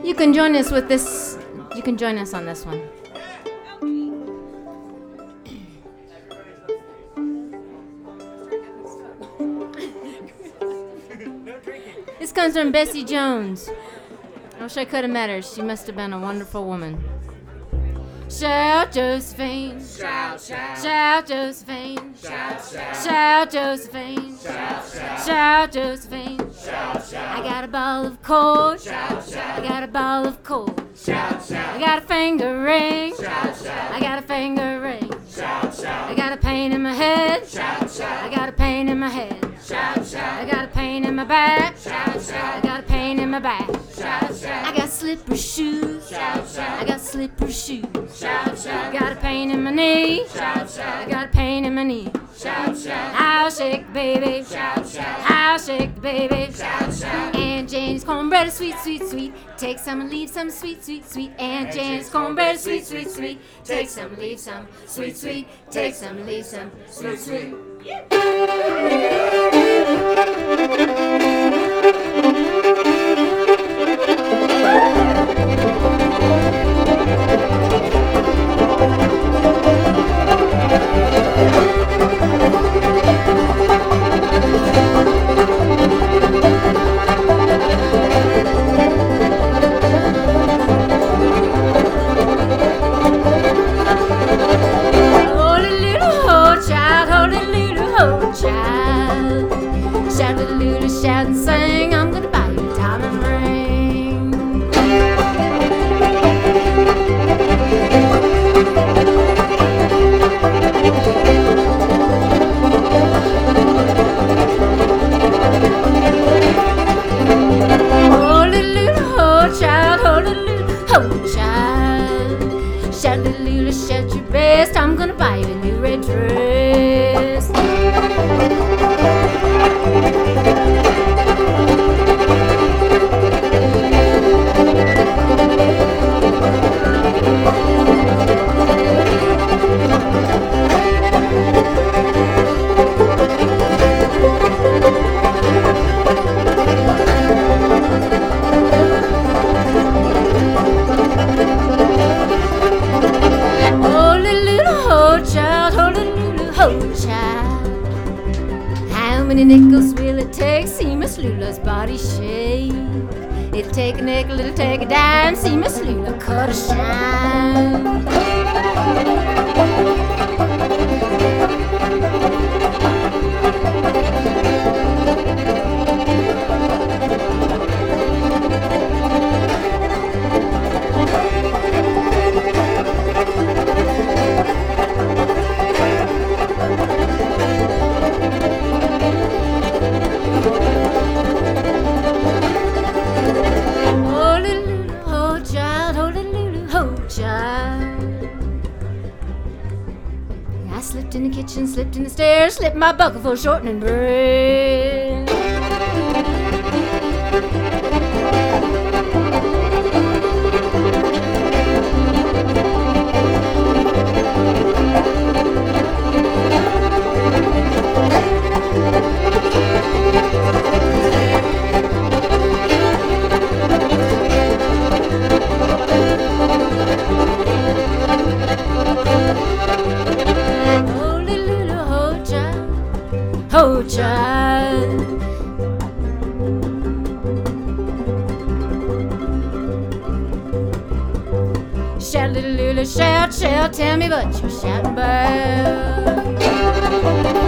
You can join us with this. You can join us on this one. This comes from Bessie Jones. I wish I could have met her. She must have been a wonderful woman. Shout Josephine, Shout, shout, shout Josephine, shout, shout, shout Josephine, shout, shout, shout Josephine. shout, shout, I got a ball of coal. shout, shout, I got a ball of coal. shout, I shout, got a finger ring. shout, shout, I got a finger ring. shout, I shout, got a pain in my head. shout, I shout, got a pain in my head. shout, I shout, got a pain in my back. shout, I shout, got a pain in my back. shout, shout, I got slippery shoes. shout, shout, I got slippery shoes. shout, I shout, got a pain in my knee. shout, I shout, got a pain in my knee. shout, shout, I'll shake the baby. shout, shout, I'll shake the baby. shout, shout, Aunt Jane's cornbread is sweet, sweet, sweet. Take some and leave some, sweet, sweet, sweet. Aunt Jane's cornbread is sweet, sweet, sweet. Take some and leave some, sweet, sweet. Take some and leave some, sweet, sweet. Hold a little hoe, child, hold a little hoe, child. Shout a little, shout and sing. I'm gonna buy you a diamond ring. Hold a little hoe, child, hold a little hoe, child. Shout a little, shout your best. I'm gonna buy you a new red dress. Hold a little hoe, child, hold a little hoe, child. How many nickels will it take? See Miss Lula's body shake. It'll take a nickel, it'll take a dime. See Miss Lula cut a shine. Hold a little hoe, child, hold a little hoe, child. I slipped in the kitchen, slipped in the stairs, slipped my bucket full of shortening bread. Hold a little hoe, child, hoe, child. Shout, little Lula, shout, shout, tell me what you're shouting about.